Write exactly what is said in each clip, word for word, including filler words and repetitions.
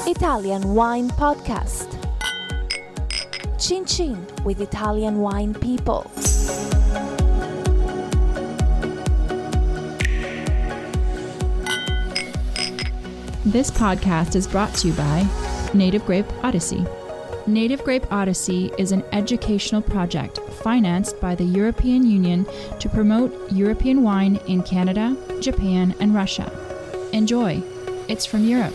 Italian Wine Podcast. Chin Chin with Italian wine people. This podcast is brought to you by Native Grape Odyssey. Native Grape Odyssey is an educational project financed by the European Union to promote European wine in Canada, Japan, and Russia. Enjoy. It's from Europe.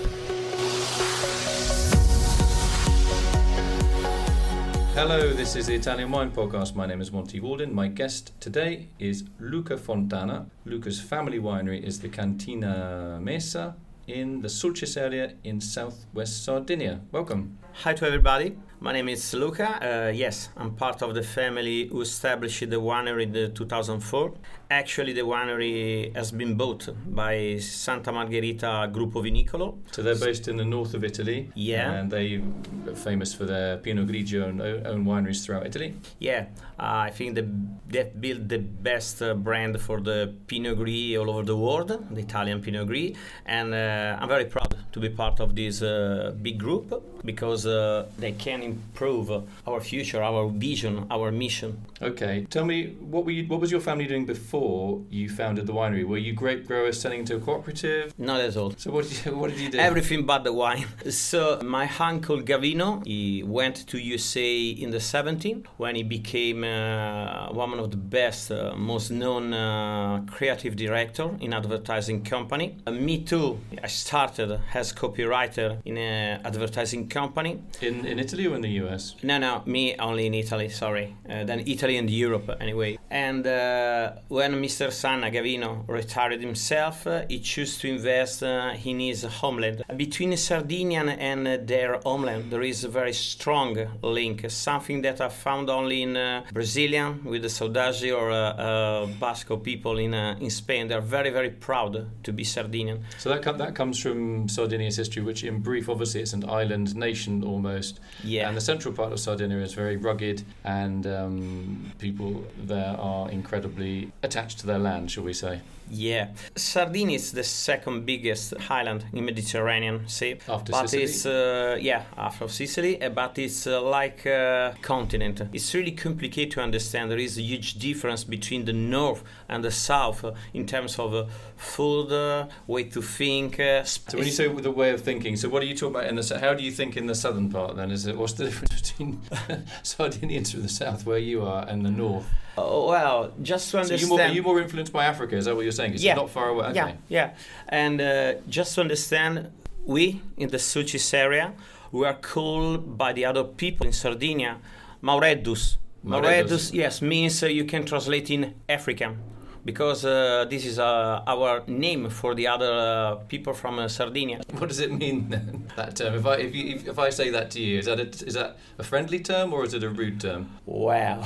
Hello, this is the Italian Wine Podcast. My name is Monty Walden. My guest today is Luca Fontana. Luca's family winery is the Cantina Mesa in the Sulcis area in southwest Sardinia. Welcome. Hi to everybody. My name is Luca. Uh, yes, I'm part of the family who established the winery in two thousand four. Actually, the winery has been bought by Santa Margherita Gruppo Vinicolo. So they're based in the north of Italy. Yeah. And they are famous for their Pinot Grigio and own wineries throughout Italy. Yeah. Uh, I think they they've built the best uh, brand for the Pinot Gris all over the world, the Italian Pinot Gris. And uh, I'm very proud to be part of this uh, big group because uh, they can improve our future, our vision, our mission. Okay. Tell me, what were you, what was your family doing before you founded the winery? Were you grape growers selling to a cooperative? Not at all. So what did you, what did you do? Everything but the wine. So my uncle Gavino, he went to U S A in the seventies when he became uh, one of the best, uh, most known uh, creative director in advertising company. Uh, me too. I started as copywriter in an advertising company. In in Italy or in the U S? No, no, me only in Italy, sorry. Uh, then Italy and Europe, anyway. And uh, when Mister Sanna Gavino retired himself, uh, he chose to invest uh, in his homeland. Between Sardinia and uh, their homeland, there is a very strong link, something that I found only in uh, Brazilian, with the Saudade or uh, uh, Basco people in uh, in Spain. They're very, very proud to be Sardinian. So that com- that comes from Sardinia's history, which in brief, obviously, it's an island nation almost. Yeah. And the central part of Sardinia is very rugged, and um, people there are incredibly attached to their land, shall we say. Yeah. Sardinia is the second biggest island in Mediterranean Sea. After but Sicily? it's uh, yeah, after Sicily, uh, but it's uh, like a continent. It's really complicated to understand. There is a huge difference between the north and the south uh, in terms of uh, food, uh, way to think. Uh, sp- So when you say with the way of thinking, so what are you talking about in the s- how do you think in the southern part then? Is it what's the difference between Sardinians from the south where you are and the north? Oh, well, just to So understand. you more, are you more influenced by Africa? Is that what you're saying? 'Cause Yeah. you're not far away. Okay. Yeah, yeah. And uh, just to understand, we in the Sulcis area, we are called by the other people in Sardinia, Mauredus. Mauredus. Mauredus, yes, means uh, you can translate in African. Because uh, this is uh, our name for the other uh, people from uh, Sardinia. What does it mean then? That term. If I if you if, if I say that to you, is that a, is that a friendly term or is it a rude term? Wow.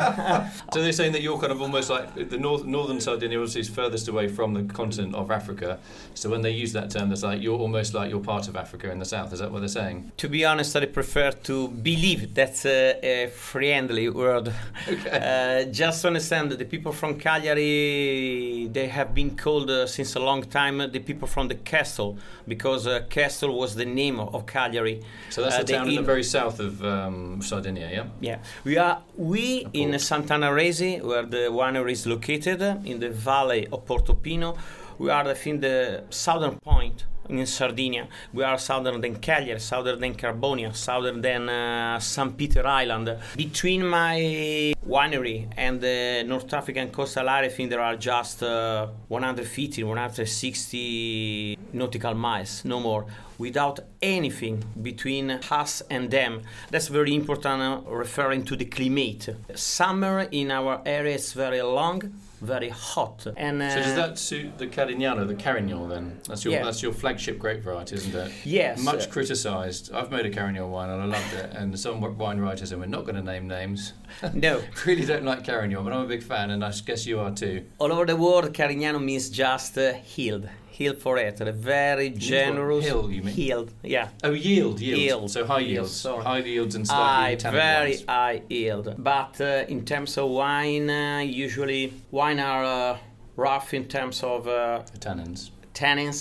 So they're saying that you're kind of almost like the north, northern Sardinia obviously is furthest away from the continent of Africa. So when they use that term, that's like you're almost like you're part of Africa in the south. Is that what they're saying? To be honest, I prefer to believe that's a, a friendly word. Okay. Uh, just to understand that the people from Cagliari, they have been called uh, since a long time uh, the people from the castle, because uh, castle was the name of, of Cagliari. So that's Uh, the town they in in- the very south of um, Sardinia, yeah? Yeah, we are we Of in course. Sant'Anna Resi, where the winery is located, uh, in the valley of Portofino. We are, I think, the southern point in Sardinia. We are southern than Cagliari, southern than Carbonia, southern than uh, Saint Peter Island. Between my winery and the North African coastal area, I think there are just uh, one hundred fifty, one hundred sixty nautical miles, no more, without anything between us and them. That's very important, uh, referring to the climate. Summer in our area is very long, very hot. And uh, So does that suit the Carignano, the Carignan then? That's your Yeah. that's your flagship grape variety, isn't it? Yes. Much uh, criticised. I've made a Carignan wine and I loved it. And some wine writers, and we're not going to name names, No. really don't like Carignan, but I'm a big fan, and I guess you are too. All over the world, Carignano means just uh, healed. Healed for it. A very generous. Hill, you mean? Healed, yeah. Oh, yield, yield. Yield. So high Yield, yields. sorry. High yields and slightly High, tannic very wines. high yield. But uh, in terms of wine, uh, usually wine are uh, rough in terms of uh, The tannins. tannins,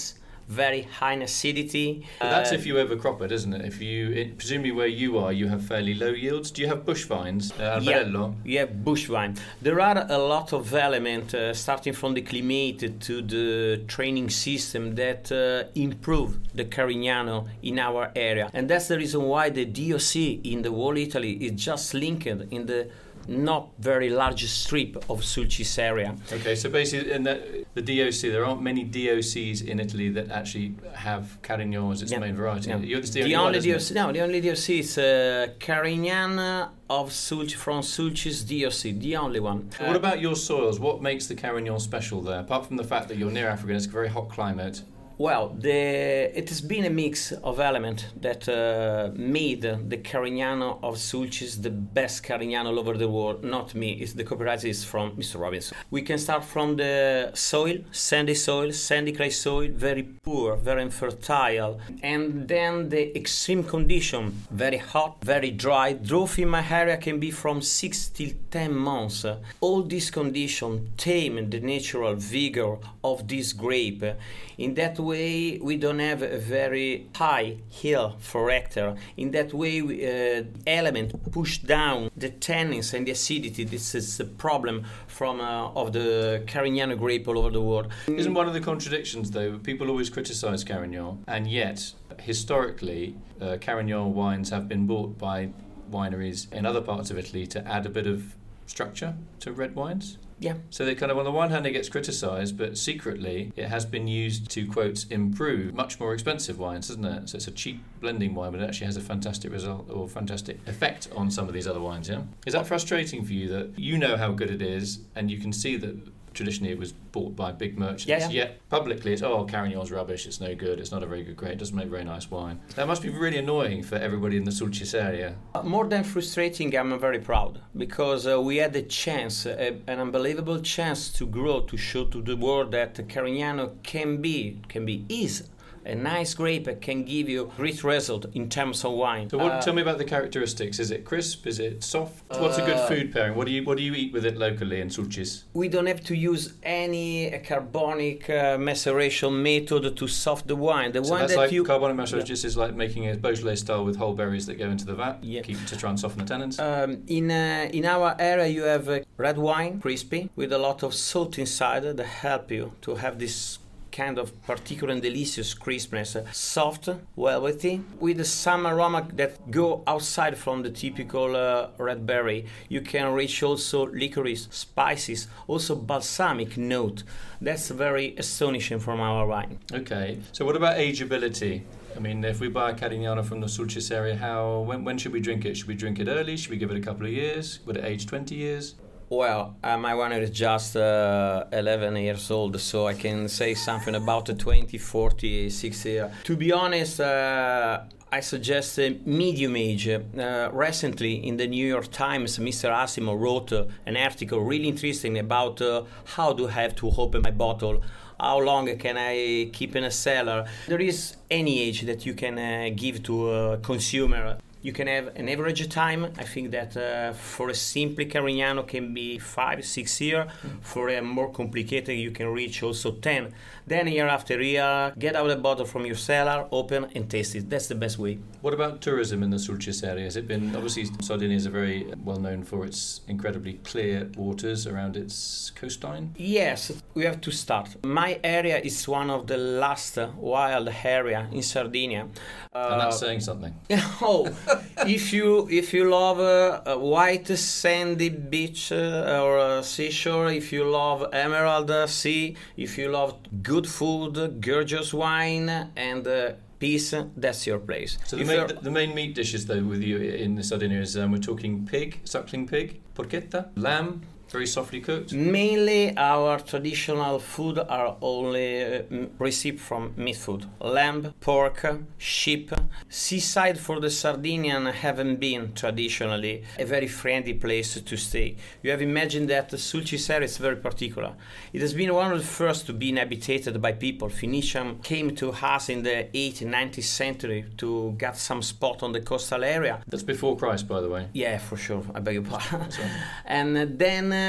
very high acidity. But that's Uh, if you overcrop it, isn't it? If you, it, presumably where you are, you have fairly low yields. Do you have bush vines? Uh, Yeah, Albarello? you have bush wine. There are a lot of elements, uh, starting from the climate to the training system, that uh, improve the Carignano in our area. And that's the reason why the D O C in the whole Italy is just linked in the not very large strip of Sulcis area. Okay, so basically, in that, the D O C, there aren't many D O Cs in Italy that actually have Carignan as its Yeah. main variety. Yeah. You're the, The only, only one, D O isn't C, it? no, the only D O C is uh, Carignan of Sulci from Sulcis D O C, the only one. What about your soils? What makes the Carignan special there? Apart from the fact that you're near Africa and it's a very hot climate. Well, the, it has been a mix of elements that uh, made the Carignano of Sulcis the best Carignano all over the world. Not me, it's the copyright is from Mister Robinson. We can start from the soil, sandy soil, sandy clay soil, very poor, very infertile. And then the extreme condition, very hot, very dry. Drought in my area can be from six till ten months. All these conditions tame the natural vigor of this grape. In that way, we don't have a very high hill for hectare. In that way, we, uh, element push down the tannins and the acidity. This is the problem from uh, of the Carignano grape all over the world. Isn't one of the contradictions, though, people always criticise Carignan, and yet, historically, uh, Carignan wines have been bought by wineries in other parts of Italy to add a bit of structure to red wines? Yeah. So they kind of, on the one hand, it gets criticised, but secretly it has been used to, quote, improve much more expensive wines, isn't it? So it's a cheap blending wine, but it actually has a fantastic result or fantastic effect on some of these other wines, yeah? Is that frustrating for you that you know how good it is and you can see that traditionally it was bought by big merchants, Yeah, yeah. yet publicly it's, oh, Carignan's rubbish, it's no good, it's not a very good grape, it doesn't make very nice wine. That must be really annoying for everybody in the Sulcis area. Uh, More than frustrating, I'm very proud because uh, we had a chance, uh, an unbelievable chance to grow, to show to the world that Carignano can be, can be, is a nice grape, can give you great result in terms of wine. So what, Uh, tell me about the characteristics. Is it crisp? Is it soft? What's a good Uh, food pairing? What do you what do you eat with it locally in Sulcis? We don't have to use any uh, carbonic uh, maceration method to soft the wine. The So one that's that like you carbonic maceration is like making a Beaujolais style with whole berries that go into the vat, Yeah. keep to try and soften the tannins. Um, in uh, in our area, you have uh, red wine, crispy, with a lot of salt inside that help you to have this kind of particular and delicious crispness, uh, soft, velvety, with some aroma that go outside from the typical uh, red berry. You can reach also licorice, spices, also balsamic note. That's very astonishing from our wine. Okay. So what about ageability? I mean, if we buy a Carignano from the Sulcis area, how when when should we drink it? Should we drink it early? Should we give it a couple of years? Would it age twenty years? Well, uh, my winery is just uh, eleven years old, so I can say something about the twenty, forty, sixty years. To be honest, uh, I suggest a medium age. Uh, recently, in the New York Times, Mister Asimov wrote uh, an article really interesting about uh, how do I have to open my bottle. How long can I keep in a cellar? There is any age that you can uh, give to a consumer. You can have an average time. I think that uh, for a simple Carignano can be five, six years. Mm. For a more complicated, you can reach also ten. Then year after year, get out a bottle from your cellar, open and taste it. That's the best way. What about tourism in the Sulcis area? Has it been, obviously Sardinia is a very well known for its incredibly clear waters around its coastline? Yes, we have to start. My area is one of the last wild area in Sardinia. Uh, And that's saying something. Oh, if you if you love uh, a white sandy beach uh, or a seashore, if you love emerald sea, if you love good food, gorgeous wine, and uh, peace, that's your place. So the If main, you're- the, the main meat dishes, though, with you in the Sardinia is um, we're talking pig, suckling pig, porchetta, lamb, very softly cooked. Mainly our traditional food are only uh, m- received from meat food. Lamb, pork, sheep. Seaside for the Sardinian haven't been traditionally a very friendly place to stay. You have imagined that the Sulcis area is very particular. It has been one of the first to be inhabited by people. Phoenicians came to us in the eighth and nineteenth century to get some spot on the coastal area. That's before Christ, by the way. Yeah, for sure. I beg your pardon. That's right. And then uh,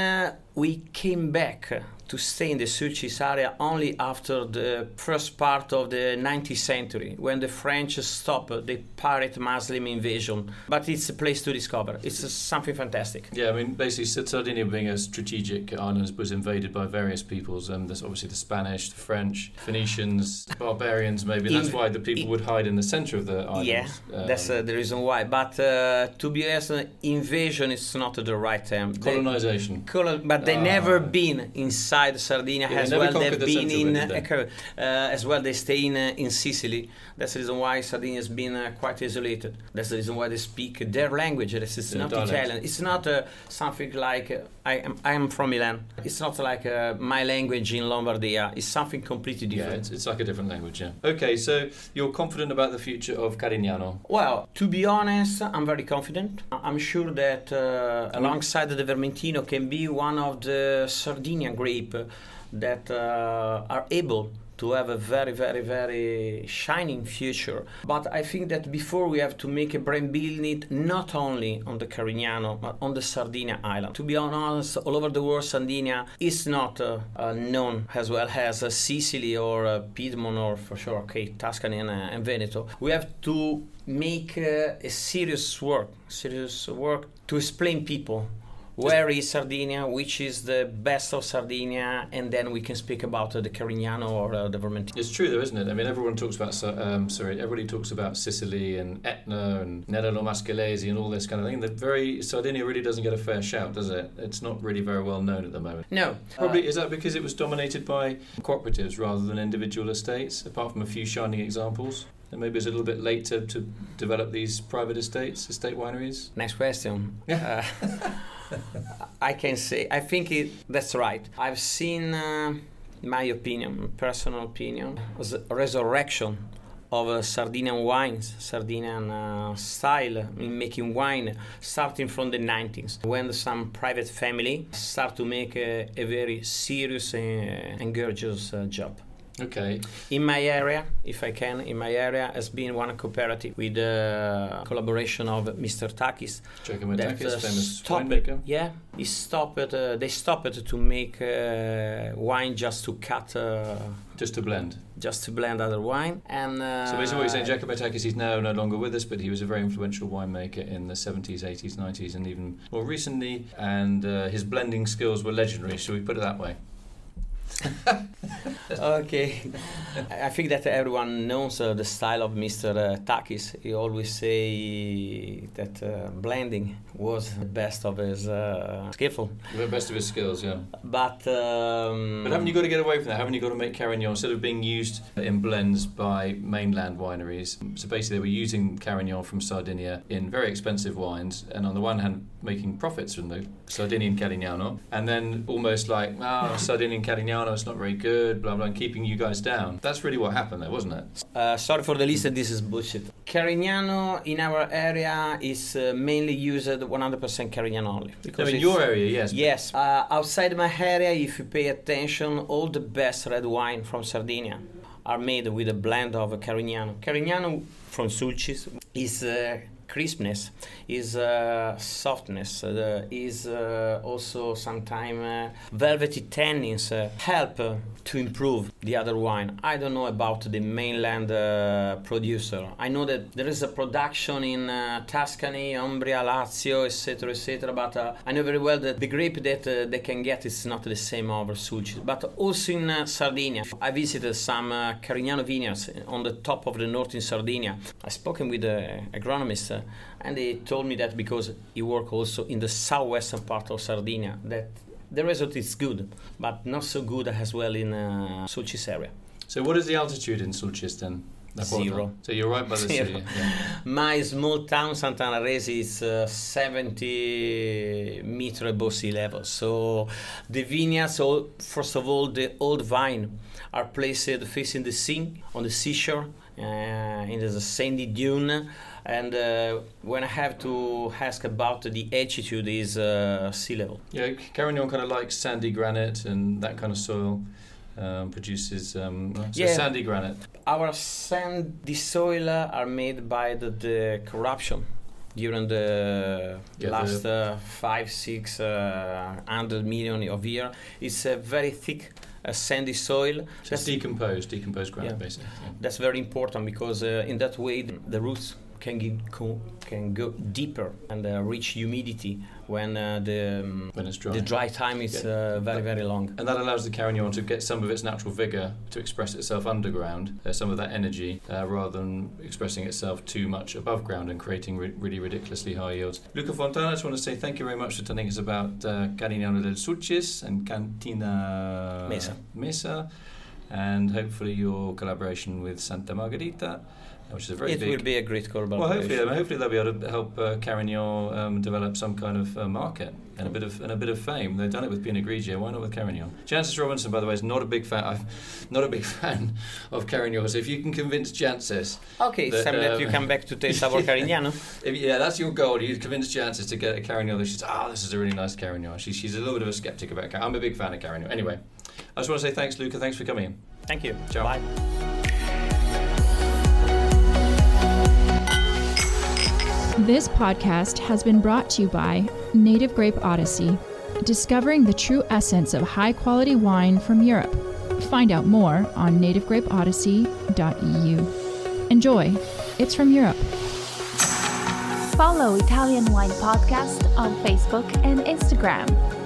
we came back to stay in the Sulcis area only after the first part of the nineteenth century, when the French stopped the pirate Muslim invasion. But it's a place to discover. It's uh, something fantastic. Yeah, I mean, basically, Sardinia being a strategic island was invaded by various peoples. Um, there's obviously the Spanish, the French, Phoenicians, barbarians, maybe. That's In, why the people in, would hide in the center of the island. Yeah, um, that's uh, the reason why. But uh, to be honest, uh, invasion is not the right term. Colonization. They, colon, but they uh, never been inside Sardinia. Yeah, as they well. They've the been in bit, uh, uh, as well. They stay in uh, in Sicily. That's the reason why Sardinia has been uh, quite isolated. That's the reason why they speak their language. This is yeah, not dialect. Italian. It's not uh, something like uh, I am. I am from Milan. It's not like uh, my language in Lombardia. It's something completely different. Yeah, it's, it's like a different language. Yeah. Okay, so you're confident about the future of Carignano? Well, to be honest, I'm very confident. I'm sure that uh, alongside the Vermentino can be one of the Sardinian grape that uh, are able to have a very, very, very shining future. But I think that before we have to make a brand building not only on the Carignano, but on the Sardinia island. To be honest, all over the world, Sardinia is not uh, uh, known as well as uh, Sicily or uh, Piedmont or for sure, okay, Tuscany and, uh, and Veneto. We have to make uh, a serious work, serious work to explain people where is Sardinia, which is the best of Sardinia, and then we can speak about uh, the Carignano or uh, the Vermentino. It's true though, isn't it? I mean, everyone talks about, um, sorry, everybody talks about Sicily and Etna and Nerano Mascalese and all this kind of thing. The very Sardinia really doesn't get a fair shout, does it? It's not really very well known at the moment. No. Probably, uh, is that because it was dominated by cooperatives rather than individual estates, apart from a few shining examples? And maybe it's a little bit late to, to develop these private estates, estate wineries? Nice question. uh, I can say, I think it, that's right. I've seen, uh, my opinion, personal opinion, was a resurrection of uh, Sardinian wines, Sardinian uh, style in making wine, starting from the nineties, when some private family start to make a, a very serious uh, and gorgeous uh, job. Okay. In my area, if I can, in my area has been one cooperative with the collaboration of Mister Takis. Giacomo Takis, uh, famous stopped, winemaker. Yeah, he stopped. Uh, they stopped to make uh, wine just to cut. Uh, just to blend. Just to blend other wine. And uh, so basically what you're saying, Giacomo Takis, he's now no longer with us, but he was a very influential winemaker in the seventies, eighties, nineties, and even more recently. And uh, his blending skills were legendary, shall we put it that way? Okay, I think that everyone knows uh, the style of Mister Uh, Takis. He always say that uh, blending was the best of his uh, skillful. The best of his skills, yeah. But um, but haven't you got to get away from that? Haven't you got to make Carignan instead of being used in blends by mainland wineries? So basically, they were using Carignan from Sardinia in very expensive wines, and on the one hand, making profits from the Sardinian Carignano, and then almost like, ah, oh, Sardinian Carignano, it's not very good, blah blah, and keeping you guys down. That's really what happened there, wasn't it? Uh, sorry for the list, this is bullshit. Carignano in our area is uh, mainly used one hundred percent Carignano only. No, in your area, yes. Yes. Uh, outside my area, if you pay attention, all the best red wine from Sardinia are made with a blend of Carignano. Carignano from Sulcis is uh, crispness, is uh, softness, uh, is uh, also sometimes uh, velvety tannins uh, help uh, to improve the other wine. I don't know about the mainland uh, producer. I know that there is a production in uh, Tuscany, Umbria, Lazio, et cetera, et cetera. But uh, I know very well that the grape that uh, they can get is not the same over Sulcis. But also in uh, Sardinia, I visited some uh, Carignano vineyards on the top of the north in Sardinia. I spoken with the agronomist. Uh, and they told me that because he worked also in the southwestern part of Sardinia, that the result is good, but not so good as well in uh, Sulcis area. So what is the altitude in Sulcis then? Zero. So you're right by the Zero. sea. Yeah. My small town, Sant'Anaresi, is uh, seventy meters above sea level. So the vineyards, all, first of all, the old vine are placed facing the sea, on the seashore, uh, in the sandy dune. And uh, when I have to ask about the altitude is uh, sea level. Yeah, Carignan kind of likes sandy granite and that kind of soil. Um, produces um, so yeah. sandy granite. Our sandy soil are made by the, the corruption during the Yeah, last the- uh, five, six uh, hundred million of years. It's a very thick, uh, sandy soil. So it's decomposed, decomposed ground, Yeah. basically. Yeah. That's very important because uh, in that way the, the roots can get, co- can go deeper and uh, reach humidity when uh, the um, When it's dry. the dry time is Yeah. uh, very very long. And that allows the carignan to get some of its natural vigour to express itself underground, uh, some of that energy, uh, rather than expressing itself too much above ground and creating re- really ridiculously high yields. Luca Fontana, I just want to say thank you very much for telling us about uh, Carignano del Sulcis and Cantina Mesa. Mesa, and hopefully your collaboration with Santa Margherita, which is a very It big... will be a great collaboration. Well, hopefully, hopefully they'll be able to help uh, Carignan um, develop some kind of uh, market and a bit of and a bit of fame. They've done it with Pinot Grigio. Why not with Carignan? Jancis Robinson, by the way, is not a big fan. I'm not a big fan of Carignan. So if you can convince Jancis, Okay, that, Sam, that um, you come back to taste our Carignano. if, yeah, that's your goal. You convince Jancis to get a Carignan that she's ah, oh, this is a really nice Carignan. She's she's a little bit of a skeptic about. Car- I'm a big fan of Carignan. Anyway, I just want to say thanks, Luca. Thanks for coming in. Thank you. Ciao. Bye. This podcast has been brought to you by Native Grape Odyssey, discovering the true essence of high-quality wine from Europe. Find out more on native grape odyssey dot e u. Enjoy. It's from Europe. Follow Italian Wine Podcast on Facebook and Instagram.